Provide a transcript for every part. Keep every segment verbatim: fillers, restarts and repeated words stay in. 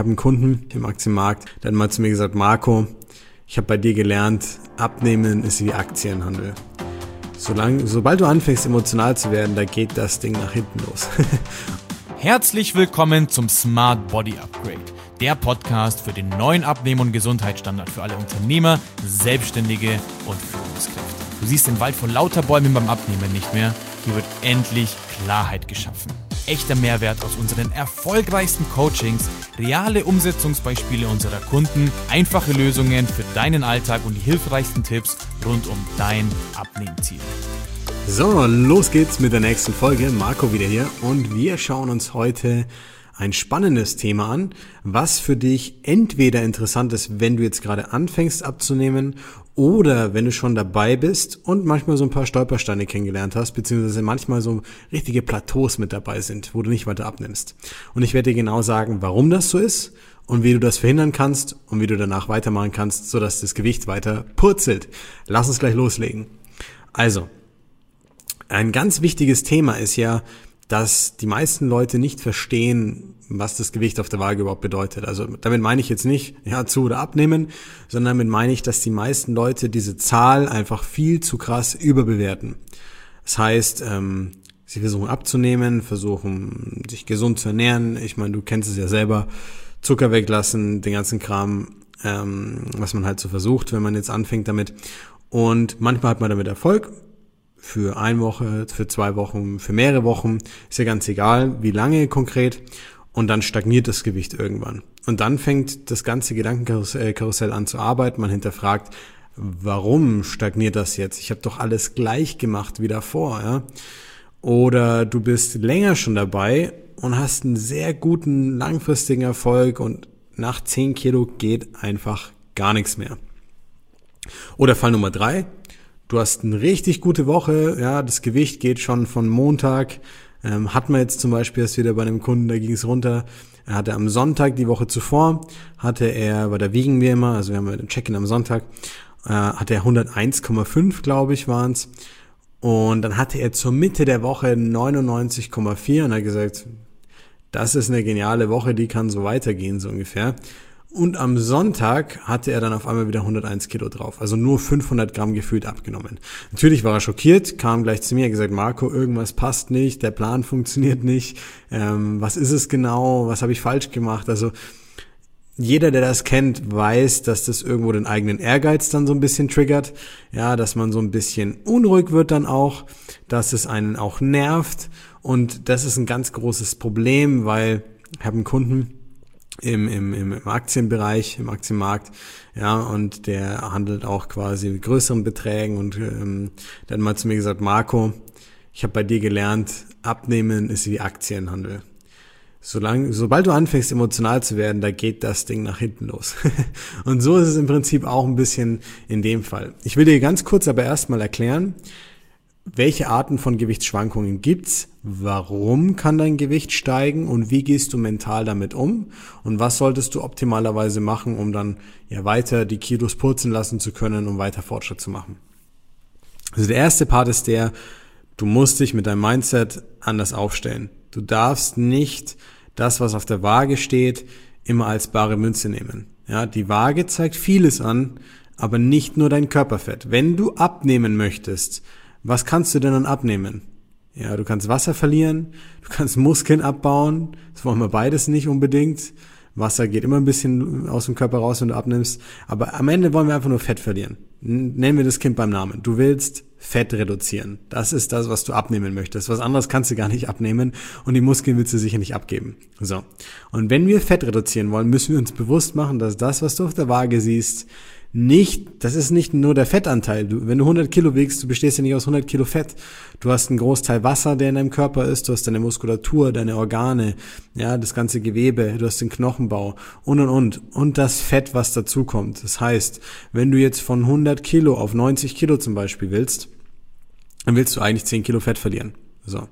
habe einen Kunden im Aktienmarkt, der hat mal zu mir gesagt, Marco, ich habe bei dir gelernt, Abnehmen ist wie Aktienhandel. Solange, sobald du anfängst emotional zu werden, da geht das Ding nach hinten los. Herzlich willkommen zum Smart Body Upgrade, der Podcast für den neuen Abnehmen- und Gesundheitsstandard für alle Unternehmer, Selbstständige und Führungskräfte. Du siehst den Wald vor lauter Bäumen beim Abnehmen nicht mehr. Hier wird endlich Klarheit geschaffen. Echter Mehrwert aus unseren erfolgreichsten Coachings, reale Umsetzungsbeispiele unserer Kunden, einfache Lösungen für deinen Alltag und die hilfreichsten Tipps rund um dein Abnehmziel. So, los geht's mit der nächsten Folge. Marco wieder hier und wir schauen uns heute ein spannendes Thema an, was für dich entweder interessant ist, wenn du jetzt gerade anfängst abzunehmen oder wenn du schon dabei bist und manchmal so ein paar Stolpersteine kennengelernt hast, beziehungsweise manchmal so richtige Plateaus mit dabei sind, wo du nicht weiter abnimmst. Und ich werde dir genau sagen, warum das so ist und wie du das verhindern kannst und wie du danach weitermachen kannst, sodass das Gewicht weiter purzelt. Lass uns gleich loslegen. Also, ein ganz wichtiges Thema ist ja, dass die meisten Leute nicht verstehen, was das Gewicht auf der Waage überhaupt bedeutet. Also damit meine ich jetzt nicht, ja, zu oder abnehmen, sondern damit meine ich, dass die meisten Leute diese Zahl einfach viel zu krass überbewerten. Das heißt, ähm, sie versuchen abzunehmen, versuchen sich gesund zu ernähren. Ich meine, du kennst es ja selber, Zucker weglassen, den ganzen Kram, ähm, was man halt so versucht, wenn man jetzt anfängt damit. Und manchmal hat man damit Erfolg. Für eine Woche, für zwei Wochen, für mehrere Wochen, ist ja ganz egal, wie lange konkret, und dann stagniert das Gewicht irgendwann. Und dann fängt das ganze Gedankenkarussell an zu arbeiten, man hinterfragt, warum stagniert das jetzt? Ich habe doch alles gleich gemacht wie davor, ja? Oder du bist länger schon dabei und hast einen sehr guten langfristigen Erfolg und nach zehn Kilo geht einfach gar nichts mehr. Oder Fall Nummer drei, du hast eine richtig gute Woche, ja, das Gewicht geht schon von Montag, ähm, hat man jetzt zum Beispiel erst wieder bei einem Kunden, da ging es runter, er hatte am Sonntag, die Woche zuvor, hatte er, weil da wiegen wir immer, also wir haben ein Check-in am Sonntag, äh, hatte er hunderteins Komma fünf, glaube ich, waren es, und dann hatte er zur Mitte der Woche neunundneunzig Komma vier und hat gesagt, das ist eine geniale Woche, die kann so weitergehen, so ungefähr. Und am Sonntag hatte er dann auf einmal wieder hunderteins Kilo drauf, also nur fünfhundert Gramm gefühlt abgenommen. Natürlich war er schockiert, kam gleich zu mir, hat gesagt, Marco, irgendwas passt nicht, der Plan funktioniert nicht, ähm, was ist es genau, was habe ich falsch gemacht? Also jeder, der das kennt, weiß, dass das irgendwo den eigenen Ehrgeiz dann so ein bisschen triggert, ja, dass man so ein bisschen unruhig wird dann auch, dass es einen auch nervt, und das ist ein ganz großes Problem, weil ich habe einen Kunden, Im, im, im Aktienbereich, im Aktienmarkt, ja, und der handelt auch quasi mit größeren Beträgen, und ähm, der hat mal zu mir gesagt, Marco, ich habe bei dir gelernt, Abnehmen ist wie Aktienhandel. Solange, sobald du anfängst emotional zu werden, da geht das Ding nach hinten los. Und so ist es im Prinzip auch ein bisschen in dem Fall. Ich will dir ganz kurz aber erstmal erklären, welche Arten von Gewichtsschwankungen gibt's? Warum kann dein Gewicht steigen und wie gehst du mental damit um? Und was solltest du optimalerweise machen, um dann ja weiter die Kilos purzeln lassen zu können, um weiter Fortschritt zu machen? Also der erste Part ist der, du musst dich mit deinem Mindset anders aufstellen. Du darfst nicht das, was auf der Waage steht, immer als bare Münze nehmen. Ja, die Waage zeigt vieles an, aber nicht nur dein Körperfett. Wenn du abnehmen möchtest, was kannst du denn dann abnehmen? Ja, du kannst Wasser verlieren, du kannst Muskeln abbauen, das wollen wir beides nicht unbedingt. Wasser geht immer ein bisschen aus dem Körper raus, wenn du abnimmst, aber am Ende wollen wir einfach nur Fett verlieren. Nennen wir das Kind beim Namen. Du willst Fett reduzieren. Das ist das, was du abnehmen möchtest. Was anderes kannst du gar nicht abnehmen und die Muskeln willst du sicher nicht abgeben. So. Und wenn wir Fett reduzieren wollen, müssen wir uns bewusst machen, dass das, was du auf der Waage siehst, nicht, das ist nicht nur der Fettanteil. Du, wenn du hundert Kilo wiegst, du bestehst ja nicht aus hundert Kilo Fett. Du hast einen Großteil Wasser, der in deinem Körper ist. Du hast deine Muskulatur, deine Organe, ja, das ganze Gewebe. Du hast den Knochenbau und, und, und. Und das Fett, was dazukommt. Das heißt, wenn du jetzt von hundert Kilo auf neunzig Kilo zum Beispiel willst, dann willst du eigentlich zehn Kilo Fett verlieren. So.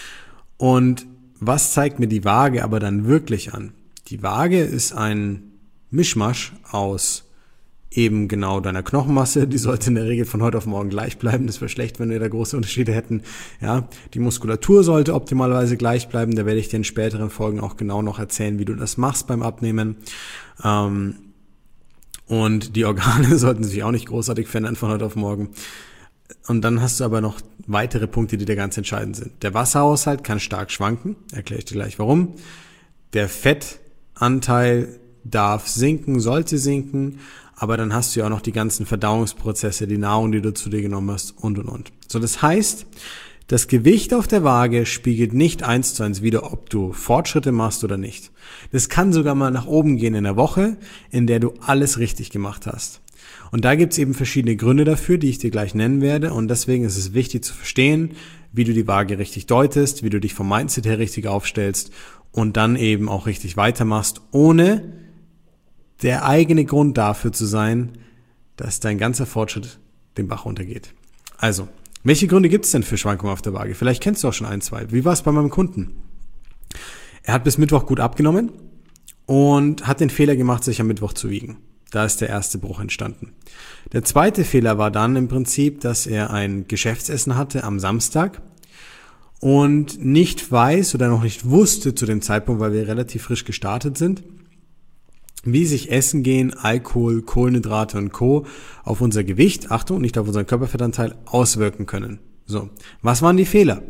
Und was zeigt mir die Waage aber dann wirklich an? Die Waage ist ein Mischmasch aus eben genau deiner Knochenmasse, die sollte in der Regel von heute auf morgen gleich bleiben, das wäre schlecht, wenn wir da große Unterschiede hätten, ja, die Muskulatur sollte optimalerweise gleich bleiben, da werde ich dir in späteren Folgen auch genau noch erzählen, wie du das machst beim Abnehmen, ähm, und die Organe sollten sich auch nicht großartig verändern von heute auf morgen. Und dann hast du aber noch weitere Punkte, die da ganz entscheidend sind. Der Wasserhaushalt kann stark schwanken, erkläre ich dir gleich warum. Der Fettanteil darf sinken, sollte sinken, aber dann hast du ja auch noch die ganzen Verdauungsprozesse, die Nahrung, die du zu dir genommen hast und und und. So, das heißt, das Gewicht auf der Waage spiegelt nicht eins zu eins wider, ob du Fortschritte machst oder nicht. Das kann sogar mal nach oben gehen in der Woche, in der du alles richtig gemacht hast. Und da gibt's eben verschiedene Gründe dafür, die ich dir gleich nennen werde. Und deswegen ist es wichtig zu verstehen, wie du die Waage richtig deutest, wie du dich vom Mindset her richtig aufstellst und dann eben auch richtig weitermachst, ohne der eigene Grund dafür zu sein, dass dein ganzer Fortschritt den Bach runtergeht. Also, welche Gründe gibt's denn für Schwankungen auf der Waage? Vielleicht kennst du auch schon ein, zwei. Wie war es bei meinem Kunden? Er hat bis Mittwoch gut abgenommen und hat den Fehler gemacht, sich am Mittwoch zu wiegen. Da ist der erste Bruch entstanden. Der zweite Fehler war dann im Prinzip, dass er ein Geschäftsessen hatte am Samstag und nicht weiß oder noch nicht wusste zu dem Zeitpunkt, weil wir relativ frisch gestartet sind, wie sich Essen gehen, Alkohol, Kohlenhydrate und Co. auf unser Gewicht, Achtung, nicht auf unseren Körperfettanteil, auswirken können. So, was waren die Fehler?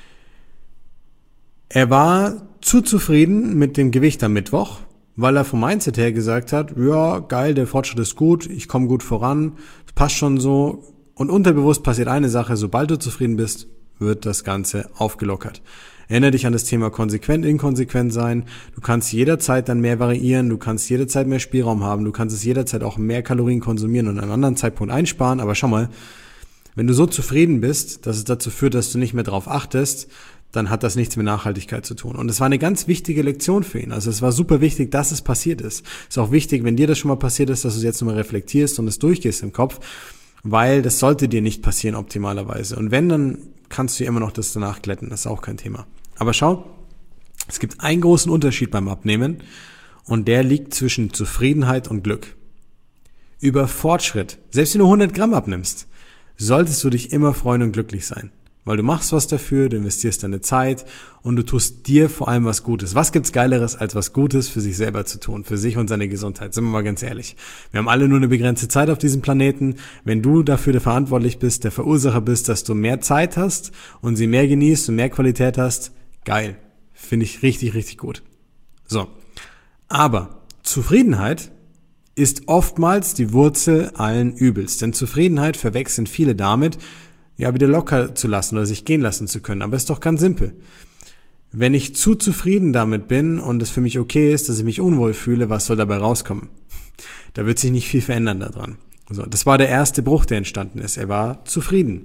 Er war zu zufrieden mit dem Gewicht am Mittwoch, weil er vom Mindset her gesagt hat, ja, geil, der Fortschritt ist gut, ich komme gut voran, passt schon so. Und unterbewusst passiert eine Sache, sobald du zufrieden bist, wird das Ganze aufgelockert. Erinnere dich an das Thema konsequent, inkonsequent sein. Du kannst jederzeit dann mehr variieren, du kannst jederzeit mehr Spielraum haben, du kannst es jederzeit auch mehr Kalorien konsumieren und an einem anderen Zeitpunkt einsparen. Aber schau mal, wenn du so zufrieden bist, dass es dazu führt, dass du nicht mehr drauf achtest, dann hat das nichts mit Nachhaltigkeit zu tun. Und es war eine ganz wichtige Lektion für ihn. Also es war super wichtig, dass es passiert ist. Es ist auch wichtig, wenn dir das schon mal passiert ist, dass du es jetzt nochmal reflektierst und es durchgehst im Kopf, weil das sollte dir nicht passieren optimalerweise. Und wenn, dann kannst du immer noch das danach glätten. Das ist auch kein Thema. Aber schau, es gibt einen großen Unterschied beim Abnehmen und der liegt zwischen Zufriedenheit und Glück. Über Fortschritt, selbst wenn du hundert Gramm abnimmst, solltest du dich immer freuen und glücklich sein. Weil du machst was dafür, du investierst deine Zeit und du tust dir vor allem was Gutes. Was gibt's Geileres, als was Gutes für sich selber zu tun, für sich und seine Gesundheit? Sind wir mal ganz ehrlich. Wir haben alle nur eine begrenzte Zeit auf diesem Planeten. Wenn du dafür verantwortlich bist, der Verursacher bist, dass du mehr Zeit hast und sie mehr genießt und mehr Qualität hast, geil. Finde ich richtig, richtig gut. So. Aber Zufriedenheit ist oftmals die Wurzel allen Übels. Denn Zufriedenheit verwechseln viele damit, ja, wieder locker zu lassen oder sich gehen lassen zu können. Aber ist doch ganz simpel. Wenn ich zu zufrieden damit bin und es für mich okay ist, dass ich mich unwohl fühle, was soll dabei rauskommen? Da wird sich nicht viel verändern daran. So, das war der erste Bruch, der entstanden ist. Er war zufrieden.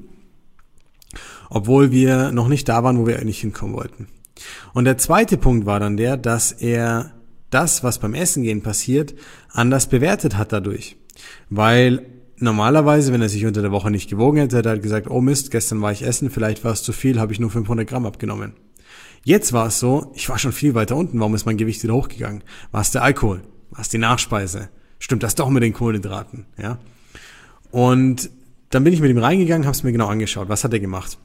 Obwohl wir noch nicht da waren, wo wir eigentlich hinkommen wollten. Und der zweite Punkt war dann der, dass er das, was beim Essen gehen passiert, anders bewertet hat dadurch. Weil normalerweise, wenn er sich unter der Woche nicht gewogen hätte, hätte er halt gesagt, oh Mist, gestern war ich essen, vielleicht war es zu viel, habe ich nur fünfhundert Gramm abgenommen. Jetzt war es so, ich war schon viel weiter unten, warum ist mein Gewicht wieder hochgegangen? War es der Alkohol? War es die Nachspeise? Stimmt das doch mit den Kohlenhydraten? Ja. Und dann bin ich mit ihm reingegangen, habe es mir genau angeschaut. Was hat er gemacht?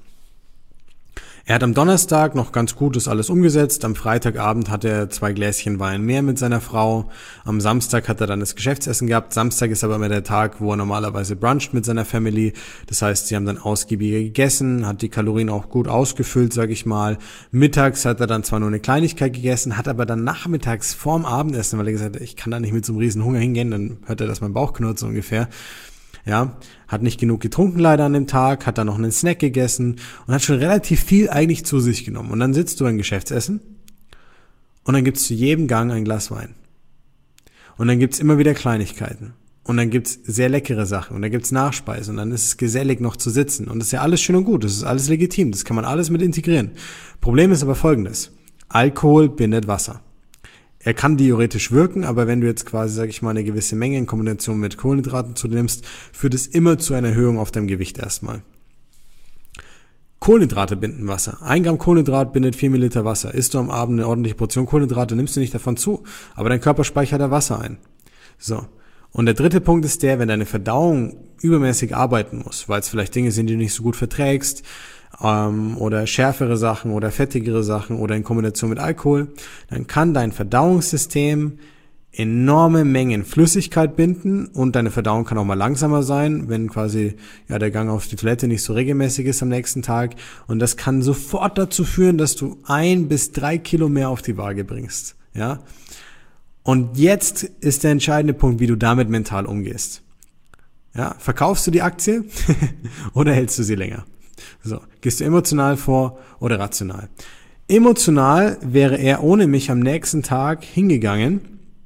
Er hat am Donnerstag noch ganz gut das alles umgesetzt. Am Freitagabend hat er zwei Gläschen Wein mehr mit seiner Frau. Am Samstag hat er dann das Geschäftsessen gehabt. Samstag ist aber immer der Tag, wo er normalerweise bruncht mit seiner Family. Das heißt, sie haben dann ausgiebiger gegessen, hat die Kalorien auch gut ausgefüllt, sage ich mal. Mittags hat er dann zwar nur eine Kleinigkeit gegessen, hat aber dann nachmittags vorm Abendessen, weil er gesagt hat, ich kann da nicht mit so einem riesen Hunger hingehen, dann hört er, dass mein Bauch knurrt so ungefähr. Ja, hat nicht genug getrunken leider an dem Tag, hat dann noch einen Snack gegessen und hat schon relativ viel eigentlich zu sich genommen. Und dann sitzt du beim Geschäftsessen und dann gibt's zu jedem Gang ein Glas Wein. Und dann gibt's immer wieder Kleinigkeiten. Und dann gibt's sehr leckere Sachen und dann gibt's Nachspeise und dann ist es gesellig noch zu sitzen. Und das ist ja alles schön und gut, das ist alles legitim, das kann man alles mit integrieren. Problem ist aber folgendes: Alkohol bindet Wasser. Er kann theoretisch wirken, aber wenn du jetzt quasi, sag ich mal, eine gewisse Menge in Kombination mit Kohlenhydraten zu dir nimmst, führt es immer zu einer Erhöhung auf deinem Gewicht erstmal. Kohlenhydrate binden Wasser. Ein Gramm Kohlenhydrat bindet vier Milliliter Wasser. Isst du am Abend eine ordentliche Portion Kohlenhydrate, nimmst du nicht davon zu, aber dein Körper speichert da Wasser ein. So. Und der dritte Punkt ist der, wenn deine Verdauung übermäßig arbeiten muss, weil es vielleicht Dinge sind, die du nicht so gut verträgst, ähm, oder schärfere Sachen oder fettigere Sachen oder in Kombination mit Alkohol, dann kann dein Verdauungssystem enorme Mengen Flüssigkeit binden und deine Verdauung kann auch mal langsamer sein, wenn quasi ja der Gang auf die Toilette nicht so regelmäßig ist am nächsten Tag. Und das kann sofort dazu führen, dass du ein bis drei Kilo mehr auf die Waage bringst. Ja. Und jetzt ist der entscheidende Punkt, wie du damit mental umgehst. Ja, verkaufst du die Aktie oder hältst du sie länger? So, gehst du emotional vor oder rational? Emotional wäre er ohne mich am nächsten Tag hingegangen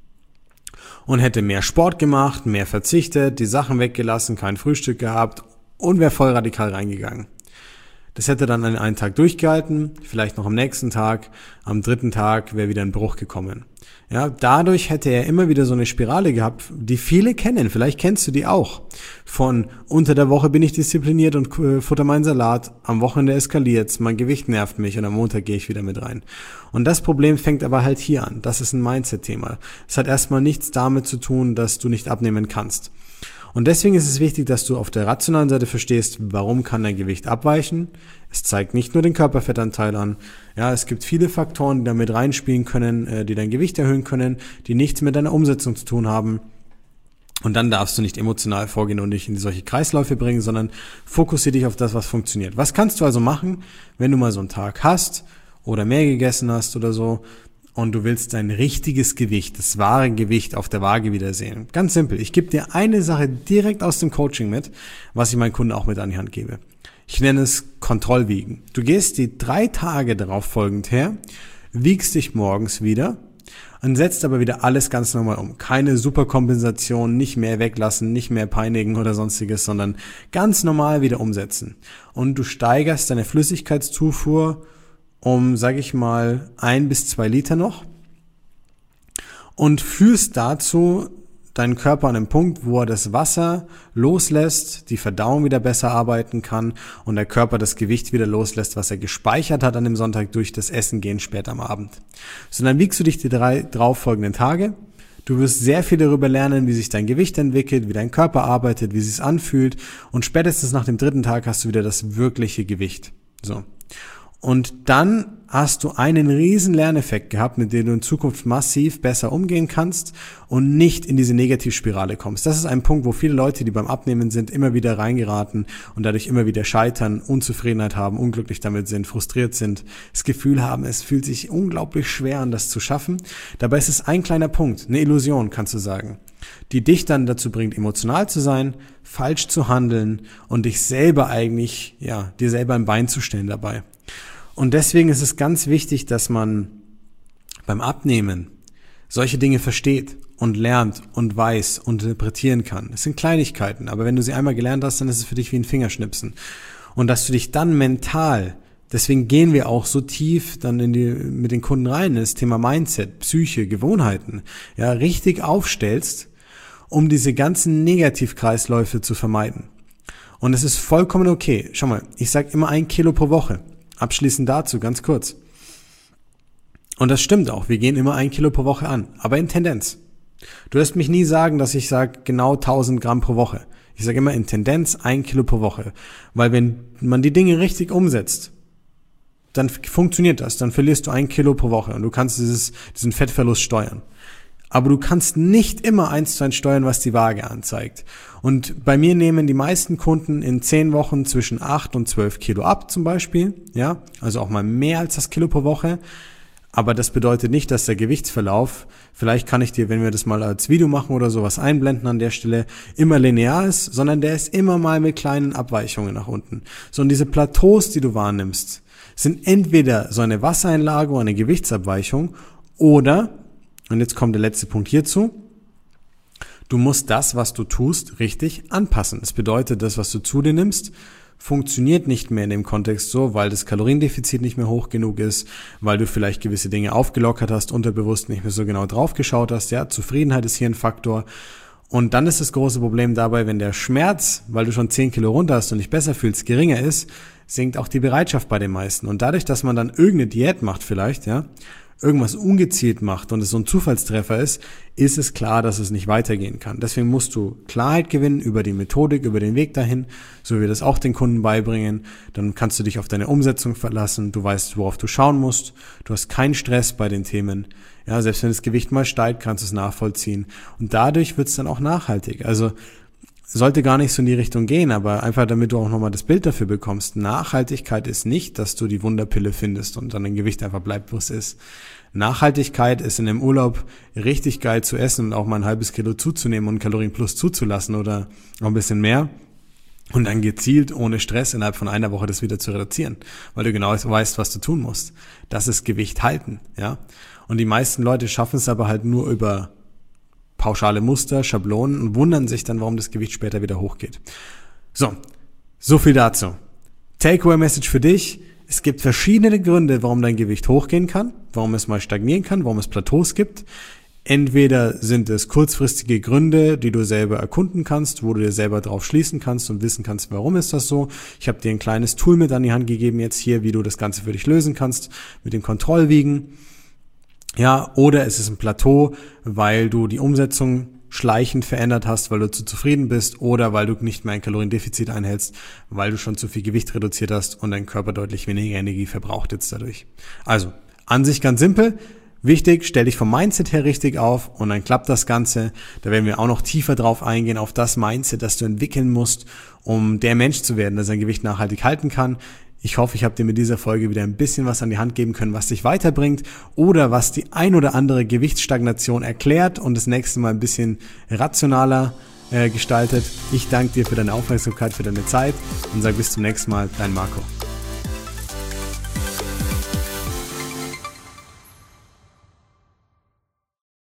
und hätte mehr Sport gemacht, mehr verzichtet, die Sachen weggelassen, kein Frühstück gehabt und wäre voll radikal reingegangen. Das hätte dann an einen Tag durchgehalten, vielleicht noch am nächsten Tag, am dritten Tag wäre wieder ein Bruch gekommen. Ja, dadurch hätte er immer wieder so eine Spirale gehabt, die viele kennen, vielleicht kennst du die auch. Von unter der Woche bin ich diszipliniert und äh, futter meinen Salat, am Wochenende eskaliert's, mein Gewicht nervt mich und am Montag gehe ich wieder mit rein. Und das Problem fängt aber halt hier an, das ist ein Mindset-Thema. Es hat erstmal nichts damit zu tun, dass du nicht abnehmen kannst. Und deswegen ist es wichtig, dass du auf der rationalen Seite verstehst, warum kann dein Gewicht abweichen. Es zeigt nicht nur den Körperfettanteil an. Ja, es gibt viele Faktoren, die damit reinspielen können, die dein Gewicht erhöhen können, die nichts mit deiner Umsetzung zu tun haben. Und dann darfst du nicht emotional vorgehen und dich in solche Kreisläufe bringen, sondern fokussiere dich auf das, was funktioniert. Was kannst du also machen, wenn du mal so einen Tag hast oder mehr gegessen hast oder so, und du willst dein richtiges Gewicht, das wahre Gewicht auf der Waage wiedersehen? Ganz simpel. Ich gebe dir eine Sache direkt aus dem Coaching mit, was ich meinen Kunden auch mit an die Hand gebe. Ich nenne es Kontrollwiegen. Du gehst die drei Tage darauf folgend her, wiegst dich morgens wieder und setzt aber wieder alles ganz normal um. Keine Superkompensation, nicht mehr weglassen, nicht mehr peinigen oder sonstiges, sondern ganz normal wieder umsetzen. Und du steigerst deine Flüssigkeitszufuhr um, sage ich mal, ein bis zwei Liter noch und führst dazu deinen Körper an einen Punkt, wo er das Wasser loslässt, die Verdauung wieder besser arbeiten kann und der Körper das Gewicht wieder loslässt, was er gespeichert hat an dem Sonntag durch das Essen gehen später am Abend. So, dann wiegst du dich die drei darauf folgenden Tage. Du wirst sehr viel darüber lernen, wie sich dein Gewicht entwickelt, wie dein Körper arbeitet, wie es sich anfühlt und spätestens nach dem dritten Tag hast du wieder das wirkliche Gewicht. So. Und dann hast du einen riesen Lerneffekt gehabt, mit dem du in Zukunft massiv besser umgehen kannst und nicht in diese Negativspirale kommst. Das ist ein Punkt, wo viele Leute, die beim Abnehmen sind, immer wieder reingeraten und dadurch immer wieder scheitern, Unzufriedenheit haben, unglücklich damit sind, frustriert sind, das Gefühl haben, es fühlt sich unglaublich schwer an, das zu schaffen. Dabei ist es ein kleiner Punkt, eine Illusion, kannst du sagen, die dich dann dazu bringt, emotional zu sein, falsch zu handeln und dich selber eigentlich, ja, dir selber ein Bein zu stellen dabei. Und deswegen ist es ganz wichtig, dass man beim Abnehmen solche Dinge versteht und lernt und weiß und interpretieren kann. Es sind Kleinigkeiten, aber wenn du sie einmal gelernt hast, dann ist es für dich wie ein Fingerschnipsen. Und dass du dich dann mental, deswegen gehen wir auch so tief dann in die, mit den Kunden rein, in das Thema Mindset, Psyche, Gewohnheiten, ja, richtig aufstellst, um diese ganzen Negativkreisläufe zu vermeiden. Und es ist vollkommen okay. Schau mal, ich sage immer ein Kilo pro Woche. Abschließend dazu, ganz kurz. Und das stimmt auch, wir gehen immer ein Kilo pro Woche an, aber in Tendenz. Du wirst mich nie sagen, dass ich sage genau tausend Gramm pro Woche. Ich sage immer in Tendenz ein Kilo pro Woche. Weil wenn man die Dinge richtig umsetzt, dann funktioniert das, dann verlierst du ein Kilo pro Woche und du kannst dieses, diesen Fettverlust steuern. Aber du kannst nicht immer eins zu eins steuern, was die Waage anzeigt. Und bei mir nehmen die meisten Kunden in zehn Wochen zwischen acht und zwölf Kilo ab zum Beispiel. Ja, also auch mal mehr als das Kilo pro Woche. Aber das bedeutet nicht, dass der Gewichtsverlauf, vielleicht kann ich dir, wenn wir das mal als Video machen oder sowas einblenden an der Stelle, immer linear ist, sondern der ist immer mal mit kleinen Abweichungen nach unten. So, und diese Plateaus, die du wahrnimmst, sind entweder so eine Wassereinlagerung, eine Gewichtsabweichung oder, und jetzt kommt der letzte Punkt hierzu, du musst das, was du tust, richtig anpassen. Das bedeutet, das, was du zu dir nimmst, funktioniert nicht mehr in dem Kontext so, weil das Kaloriendefizit nicht mehr hoch genug ist, weil du vielleicht gewisse Dinge aufgelockert hast, unterbewusst nicht mehr so genau drauf geschaut hast. Ja, Zufriedenheit ist hier ein Faktor. Und dann ist das große Problem dabei, wenn der Schmerz, weil du schon zehn Kilo runter hast und dich besser fühlst, geringer ist, sinkt auch die Bereitschaft bei den meisten. Und dadurch, dass man dann irgendeine Diät macht vielleicht, ja, irgendwas ungezielt macht und es so ein Zufallstreffer ist, ist es klar, dass es nicht weitergehen kann. Deswegen musst du Klarheit gewinnen über die Methodik, über den Weg dahin, so wie wir das auch den Kunden beibringen. Dann kannst du dich auf deine Umsetzung verlassen, du weißt, worauf du schauen musst, du hast keinen Stress bei den Themen. Ja, selbst wenn das Gewicht mal steigt, kannst du es nachvollziehen. Und dadurch wird es dann auch nachhaltig. Also sollte gar nicht so in die Richtung gehen, aber einfach damit du auch nochmal das Bild dafür bekommst. Nachhaltigkeit ist nicht, dass du die Wunderpille findest und dann dein Gewicht einfach bleibt, wo es ist. Nachhaltigkeit ist in einem Urlaub richtig geil zu essen und auch mal ein halbes Kilo zuzunehmen und Kalorien plus zuzulassen oder noch ein bisschen mehr und dann gezielt ohne Stress innerhalb von einer Woche das wieder zu reduzieren, weil du genau weißt, was du tun musst. Das ist Gewicht halten, ja. Und die meisten Leute schaffen es aber halt nur über pauschale Muster, Schablonen und wundern sich dann, warum das Gewicht später wieder hochgeht. So, so viel dazu. Takeaway-Message für dich. Es gibt verschiedene Gründe, warum dein Gewicht hochgehen kann, warum es mal stagnieren kann, warum es Plateaus gibt. Entweder sind es kurzfristige Gründe, die du selber erkunden kannst, wo du dir selber drauf schließen kannst und wissen kannst, warum ist das so. Ich habe dir ein kleines Tool mit an die Hand gegeben jetzt hier, wie du das Ganze für dich lösen kannst mit dem Kontrollwiegen. Ja, oder es ist ein Plateau, weil du die Umsetzung schleichend verändert hast, weil du zu zufrieden bist oder weil du nicht mehr ein Kaloriendefizit einhältst, weil du schon zu viel Gewicht reduziert hast und dein Körper deutlich weniger Energie verbraucht jetzt dadurch. Also, an sich ganz simpel. Wichtig, stell dich vom Mindset her richtig auf und dann klappt das Ganze. Da werden wir auch noch tiefer drauf eingehen, auf das Mindset, das du entwickeln musst, um der Mensch zu werden, der sein Gewicht nachhaltig halten kann. Ich hoffe, ich habe dir mit dieser Folge wieder ein bisschen was an die Hand geben können, was dich weiterbringt oder was die ein oder andere Gewichtsstagnation erklärt und das nächste Mal ein bisschen rationaler äh, gestaltet. Ich danke dir für deine Aufmerksamkeit, für deine Zeit und sage bis zum nächsten Mal, dein Marco.